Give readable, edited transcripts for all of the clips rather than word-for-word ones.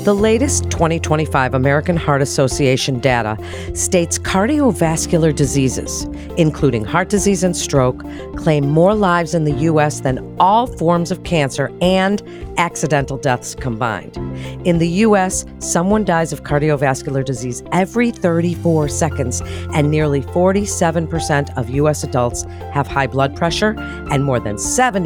The latest 2025 American Heart Association data states cardiovascular diseases, including heart disease and stroke, claim more lives in the U.S. than all forms of cancer and accidental deaths combined. In the U.S., someone dies of cardiovascular disease every 34 seconds, and nearly 47% of U.S. adults have high blood pressure, and more than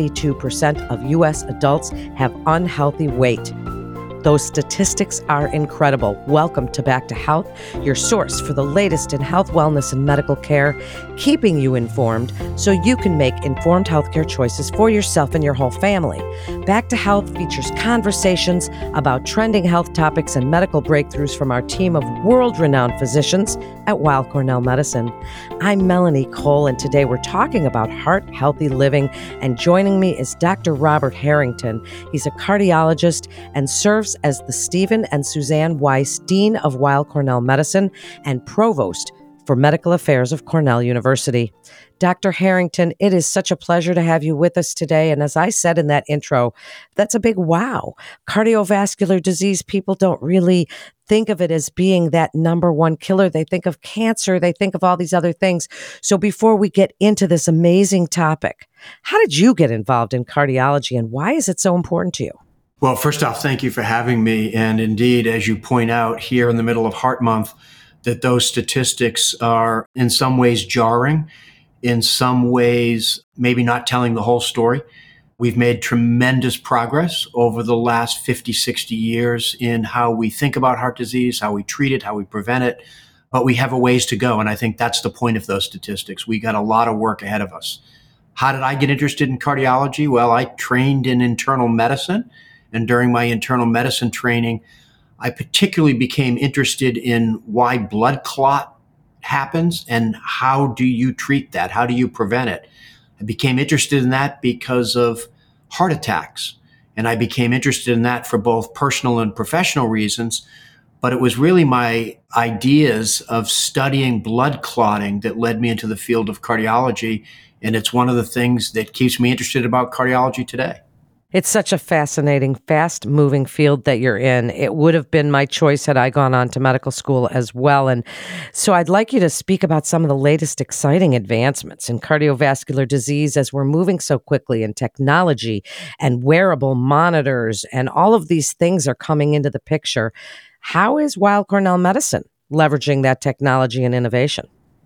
72% of U.S. adults have unhealthy weight. Those statistics are incredible. Welcome to Back to Health, your source for the latest in health, wellness, and medical care, keeping you informed so you can make informed healthcare choices for yourself and your whole family. Back to Health features conversations about trending health topics and medical breakthroughs from our team of world-renowned physicians at Weill Cornell Medicine. I'm Melanie Cole, and today we're talking about heart-healthy living, and joining me is Dr. Robert Harrington. He's a cardiologist and serves as the Stephen and Suzanne Weiss Dean of Weill Cornell Medicine and Provost for Medical Affairs of Cornell University. Dr. Harrington, it is such a pleasure to have you with us today. And as I said in that intro, that's a big wow. Cardiovascular disease, people don't really think of it as being that number one killer. They think of cancer. They think of all these other things. So before we get into this amazing topic, how did you get involved in cardiology and why is it so important to you? Well, first off, thank you for having me. And indeed, as you point out here in the middle of Heart Month, that those statistics are in some ways jarring, in some ways maybe not telling the whole story. We've made tremendous progress over the last 50, 60 years in how we think about heart disease, how we treat it, how we prevent it, but we have a ways to go. And I think that's the point of those statistics. We got a lot of work ahead of us. How did I get interested in cardiology? Well, I trained in internal medicine. And during my internal medicine training, I particularly became interested in why blood clot happens and how do you treat that? How do you prevent it? I became interested in that because of heart attacks. And I became interested in that for both personal and professional reasons. But it was really my ideas of studying blood clotting that led me into the field of cardiology. And it's one of the things that keeps me interested about cardiology today. It's such a fascinating, fast-moving field that you're in. It would have been my choice had I gone on to medical school as well. And so I'd like you to speak about some of the latest exciting advancements in cardiovascular disease as we're moving so quickly in technology and wearable monitors, and all of these things are coming into the picture. How is Weill Cornell Medicine leveraging that technology and innovation?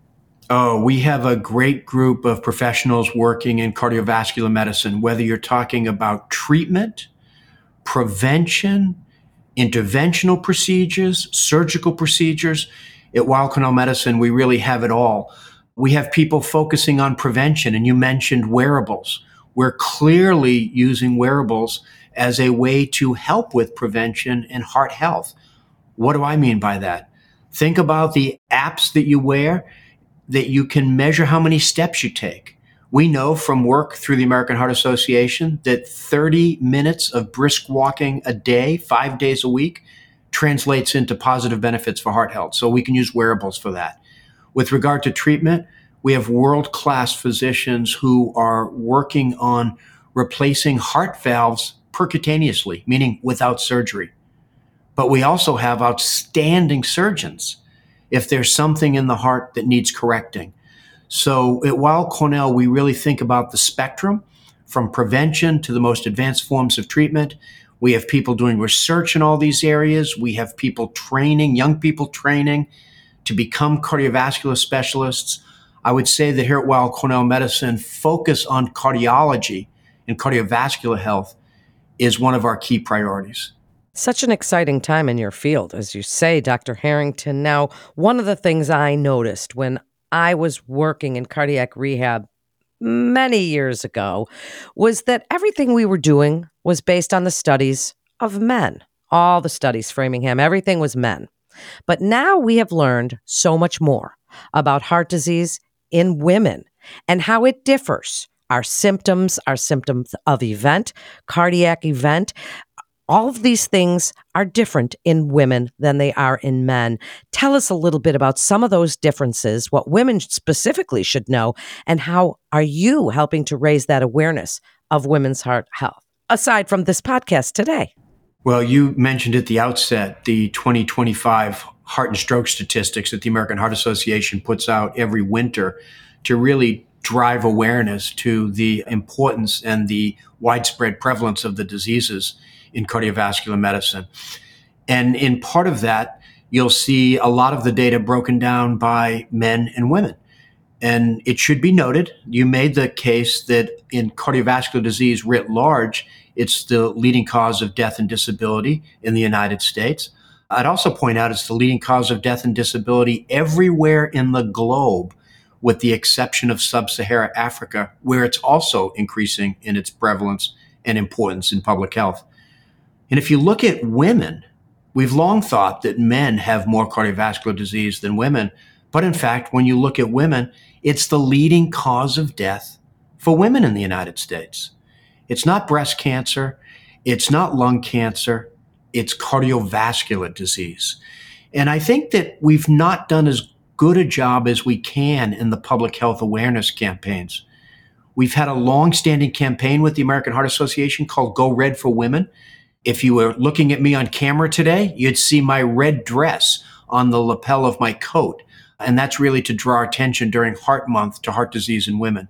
Oh, we have a great group of professionals working in cardiovascular medicine, whether you're talking about treatment, prevention, interventional procedures, surgical procedures. At Weill Cornell Medicine, we really have it all. We have people focusing on prevention, and you mentioned wearables. We're clearly using wearables as a way to help with prevention and heart health. What do I mean by that? Think about the apps that you wear that you can measure how many steps you take. We know from work through the American Heart Association that 30 minutes of brisk walking a day, 5 days a week, translates into positive benefits for heart health. So we can use wearables for that. With regard to treatment, we have world-class physicians who are working on replacing heart valves percutaneously, meaning without surgery. But we also have outstanding surgeons if there's something in the heart that needs correcting. So at Weill Cornell, we really think about the spectrum from prevention to the most advanced forms of treatment. We have people doing research in all these areas. We have people training, young people training to become cardiovascular specialists. I would say that here at Weill Cornell Medicine, focus on cardiology and cardiovascular health is one of our key priorities. Such an exciting time in your field, as you say, Dr. Harrington. Now, one of the things I noticed when I was working in cardiac rehab many years ago was that everything we were doing was based on the studies of men. All the studies, Framingham, everything was men. But now we have learned so much more about heart disease in women and how it differs. Our symptoms of event, cardiac event, all of these things are different in women than they are in men. Tell us a little bit about some of those differences, what women specifically should know, and how are you helping to raise that awareness of women's heart health, aside from this podcast today? Well, you mentioned at the outset the 2025 heart and stroke statistics that the American Heart Association puts out every winter to really drive awareness to the importance and the widespread prevalence of the diseases in cardiovascular medicine. And in part of that, you'll see a lot of the data broken down by men and women. And it should be noted, you made the case that in cardiovascular disease writ large, it's the leading cause of death and disability in the United States. I'd also point out it's the leading cause of death and disability everywhere in the globe, with the exception of sub-Saharan Africa, where it's also increasing in its prevalence and importance in public health. And if you look at women, we've long thought that men have more cardiovascular disease than women. But in fact, when you look at women, it's the leading cause of death for women in the United States. It's not breast cancer. It's not lung cancer. It's cardiovascular disease. And I think that we've not done as good a job as we can in the public health awareness campaigns. We've had a long-standing campaign with the American Heart Association called Go Red for Women. If you were looking at me on camera today, you'd see my red dress on the lapel of my coat. And that's really to draw attention during Heart Month to heart disease in women.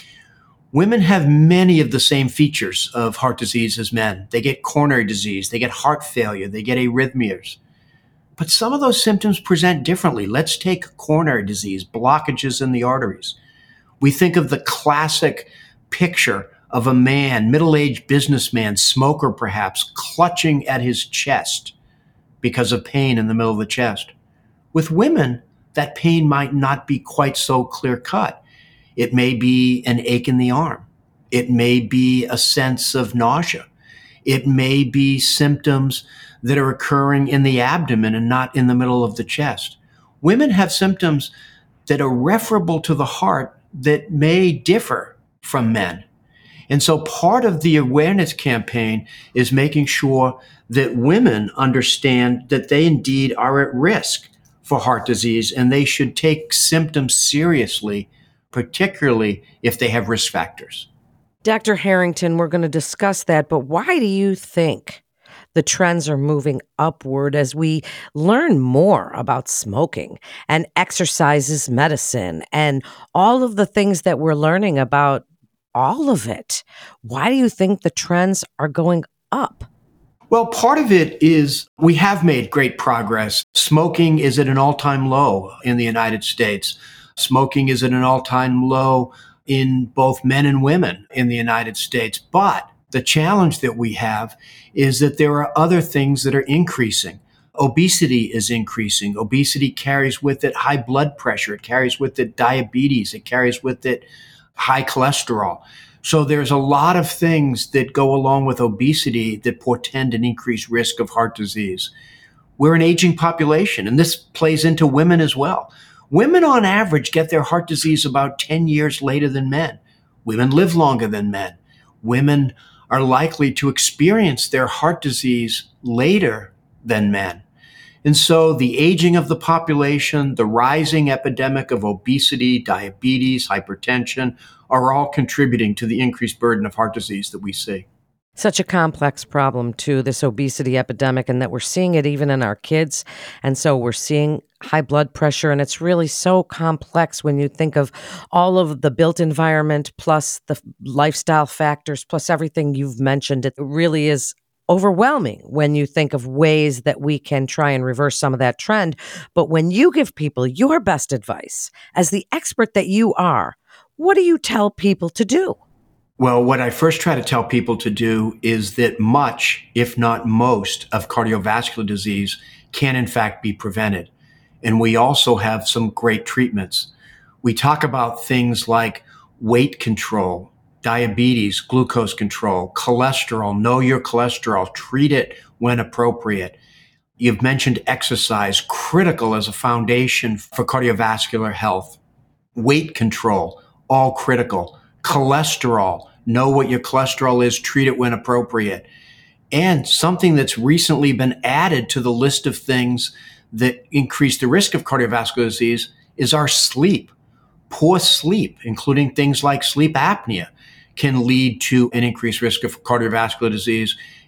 Women have many of the same features of heart disease as men. They get coronary disease, they get heart failure, they get arrhythmias. But some of those symptoms present differently. Let's take coronary disease, blockages in the arteries. We think of the classic picture of a man, middle-aged businessman, smoker perhaps, clutching at his chest because of pain in the middle of the chest. With women, that pain might not be quite so clear-cut. It may be an ache in the arm. It may be a sense of nausea. It may be symptoms that are occurring in the abdomen and not in the middle of the chest. Women have symptoms that are referable to the heart that may differ from men. And so part of the awareness campaign is making sure that women understand that they indeed are at risk for heart disease and they should take symptoms seriously, particularly if they have risk factors. Dr. Harrington, we're going to discuss that, but why do you think the trends are moving upward as we learn more about smoking and exercise is medicine and all of the things that we're learning about all of it? Why do you think the trends are going up? Well, part of it is we have made great progress. Smoking is at an all-time low in the United States. Smoking is at an all-time low in both men and women in the United States. But the challenge that we have is that there are other things that are increasing. Obesity is increasing. Obesity carries with it high blood pressure. It carries with it diabetes. It carries with it high cholesterol. So there's a lot of things that go along with obesity that portend an increased risk of heart disease. We're an aging population, and this plays into women as well. Women on average get their heart disease about 10 years later than men. Women live longer than men. Women are likely to experience their heart disease later than men. And so the aging of the population, the rising epidemic of obesity, diabetes, hypertension are all contributing to the increased burden of heart disease that we see. Such a complex problem, too, this obesity epidemic, and that we're seeing it even in our kids. And so we're seeing high blood pressure, and it's really so complex when you think of all of the built environment, plus the lifestyle factors, plus everything you've mentioned. It really is overwhelming when you think of ways that we can try and reverse some of that trend. But when you give people your best advice, as the expert that you are, what do you tell people to do? Well, what I first try to tell people to do is that much, if not most, of cardiovascular disease can in fact be prevented. And we also have some great treatments. We talk about things like weight control, diabetes, glucose control, cholesterol, know your cholesterol, treat it when appropriate. You've mentioned exercise, critical as a foundation for cardiovascular health. Weight control, all critical. Cholesterol, know what your cholesterol is, treat it when appropriate. And something that's recently been added to the list of things that increase the risk of cardiovascular disease is our sleep. Poor sleep, including things like sleep apnea, can lead to an increased risk of cardiovascular disease.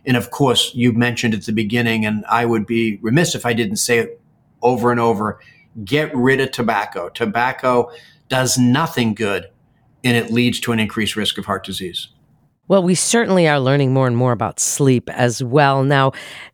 And of course, you mentioned at the beginning, and I would be remiss if I didn't say it over and over, get rid of tobacco. Tobacco does nothing good, and it leads to an increased risk of heart disease. Well, we certainly are learning more and more about sleep as well. Now,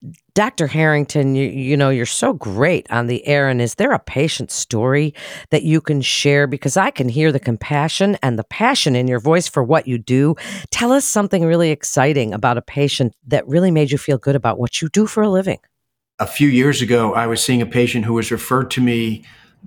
Dr. Harrington, you're so great on the air. And is there a patient story that you can share? Because I can hear the compassion and the passion in your voice for what you do. Tell us something really exciting about a patient that really made you feel good about what you do for a living. A few years ago, I was seeing a patient who was referred to me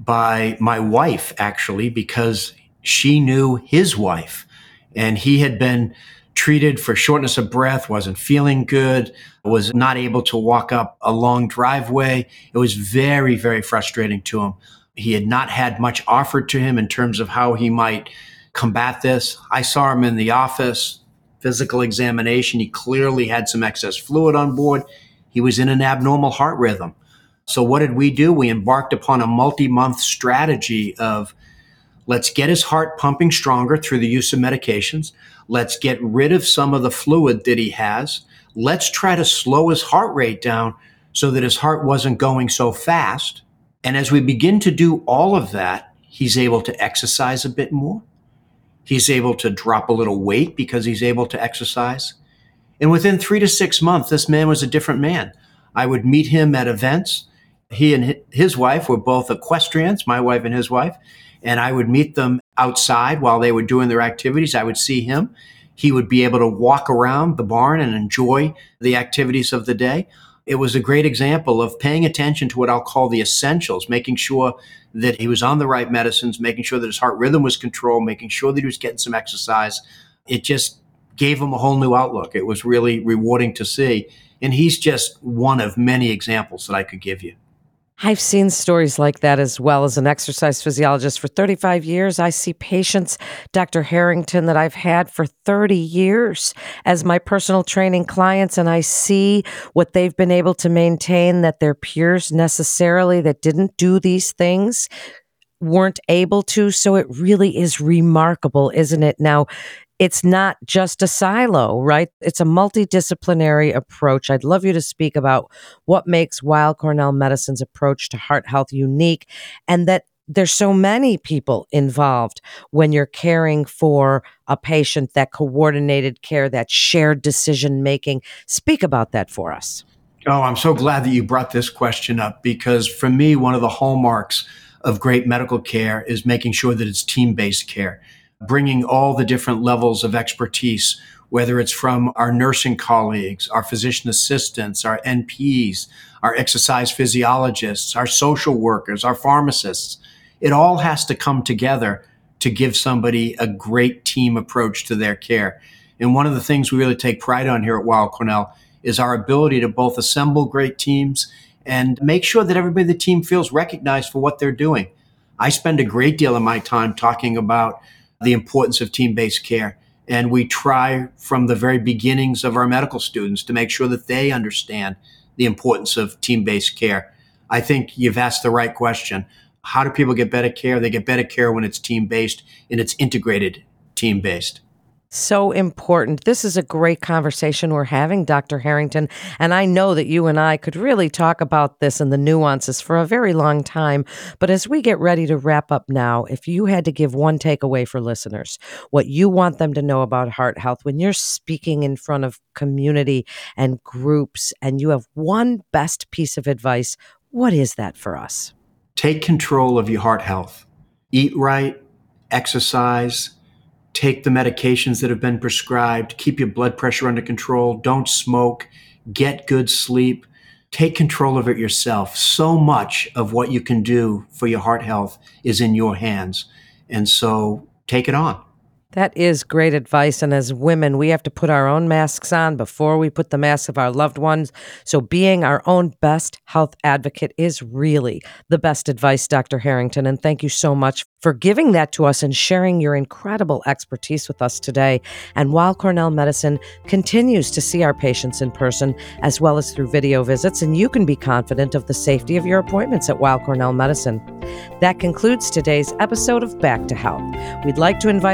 by my wife, actually, because she knew his wife. And he had been treated for shortness of breath, wasn't feeling good, was not able to walk up a long driveway. It was very, very frustrating to him. He had not had much offered to him in terms of how he might combat this. I saw him in the office, physical examination. He clearly had some excess fluid on board. He was in an abnormal heart rhythm. So what did we do? We embarked upon a multi-month strategy of let's get his heart pumping stronger through the use of medications. Let's get rid of some of the fluid that he has. Let's try to slow his heart rate down so that his heart wasn't going so fast. And as we begin to do all of that, he's able to exercise a bit more. He's able to drop a little weight because he's able to exercise. And within 3 to 6 months, this man was a different man. I would meet him at events. He and his wife were both equestrians, my wife and his wife. And I would meet them outside while they were doing their activities. I would see him. He would be able to walk around the barn and enjoy the activities of the day. It was a great example of paying attention to what I'll call the essentials, making sure that he was on the right medicines, making sure that his heart rhythm was controlled, making sure that he was getting some exercise. It just gave him a whole new outlook. It was really rewarding to see. And he's just one of many examples that I could give you. I've seen stories like that as well. As an exercise physiologist for 35 years, I see patients, Dr. Harrington, that I've had for 30 years as my personal training clients, and I see what they've been able to maintain, that their peers necessarily that didn't do these things weren't able to. So it really is remarkable, isn't it? Now, it's not just a silo, right? It's a multidisciplinary approach. I'd love you to speak about what makes Weill Cornell Medicine's approach to heart health unique, and that there's so many people involved when you're caring for a patient, that coordinated care, that shared decision making. Speak about that for us. Oh, I'm so glad that you brought this question up, because for me, one of the hallmarks of great medical care is making sure that it's team-based care, bringing all the different levels of expertise, whether it's from our nursing colleagues, our physician assistants, our NPs, our exercise physiologists, our social workers, our pharmacists. It all has to come together to give somebody a great team approach to their care. And one of the things we really take pride on here at Weill Cornell is our ability to both assemble great teams and make sure that everybody in the team feels recognized for what they're doing. I spend a great deal of my time talking about the importance of team-based care. And we try from the very beginnings of our medical students to make sure that they understand the importance of team-based care. I think you've asked the right question. How do people get better care? They get better care when it's team-based and it's integrated team-based. So important. This is a great conversation we're having, Dr. Harrington. And I know that you and I could really talk about this and the nuances for a very long time. But as we get ready to wrap up now, if you had to give one takeaway for listeners, what you want them to know about heart health when you're speaking in front of community and groups, and you have one best piece of advice, what is that for us? Take control of your heart health. Eat right, exercise, take the medications that have been prescribed, keep your blood pressure under control, don't smoke, get good sleep, take control of it yourself. So much of what you can do for your heart health is in your hands. And so take it on. That is great advice. And as women, we have to put our own masks on before we put the masks of our loved ones. So being our own best health advocate is really the best advice, Dr. Harrington. And thank you so much for giving that to us and sharing your incredible expertise with us today. And Weill Cornell Medicine continues to see our patients in person as well as through video visits, and you can be confident of the safety of your appointments at Weill Cornell Medicine. That concludes today's episode of Back to Health. We'd like to invite our audience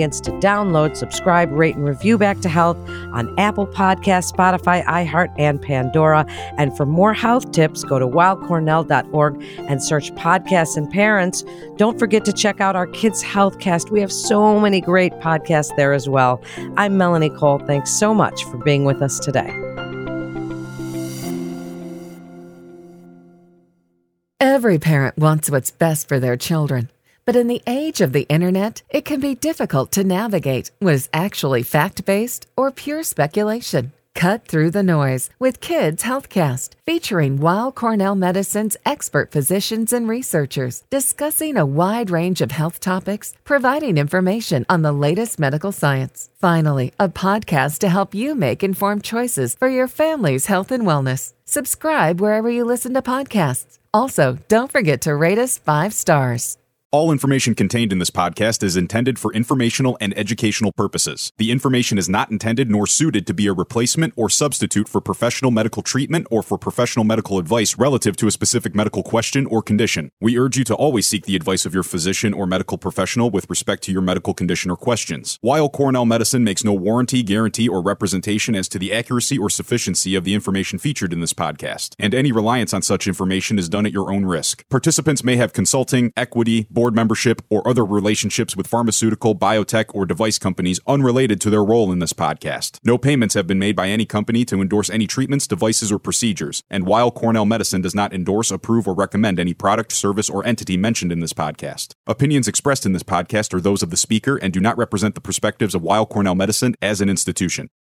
audience to download, subscribe, rate, and review Back to Health on Apple Podcasts, Spotify, iHeart, and Pandora. And for more health tips, go to wildcornell.org and search Podcasts and Parents. Don't forget to check out our Kids Healthcast. We have so many great podcasts there as well. I'm Melanie Cole. Thanks so much for being with us today. Every parent wants what's best for their children. But in the age of the internet, it can be difficult to navigate what is actually fact-based or pure speculation. Cut through the noise with Kids Healthcast, featuring Weill Cornell Medicine's expert physicians and researchers discussing a wide range of health topics, providing information on the latest medical science. Finally, a podcast to help you make informed choices for your family's health and wellness. Subscribe wherever you listen to podcasts. Also, don't forget to rate us 5 stars. All information contained in this podcast is intended for informational and educational purposes. The information is not intended nor suited to be a replacement or substitute for professional medical treatment or for professional medical advice relative to a specific medical question or condition. We urge you to always seek the advice of your physician or medical professional with respect to your medical condition or questions. Weill Cornell Medicine makes no warranty, guarantee, or representation as to the accuracy or sufficiency of the information featured in this podcast, and any reliance on such information is done at your own risk. Participants may have consulting, equity, board membership, or other relationships with pharmaceutical, biotech, or device companies unrelated to their role in this podcast. No payments have been made by any company to endorse any treatments, devices, or procedures, and Weill Cornell Medicine does not endorse, approve, or recommend any product, service, or entity mentioned in this podcast. Opinions expressed in this podcast are those of the speaker and do not represent the perspectives of Weill Cornell Medicine as an institution.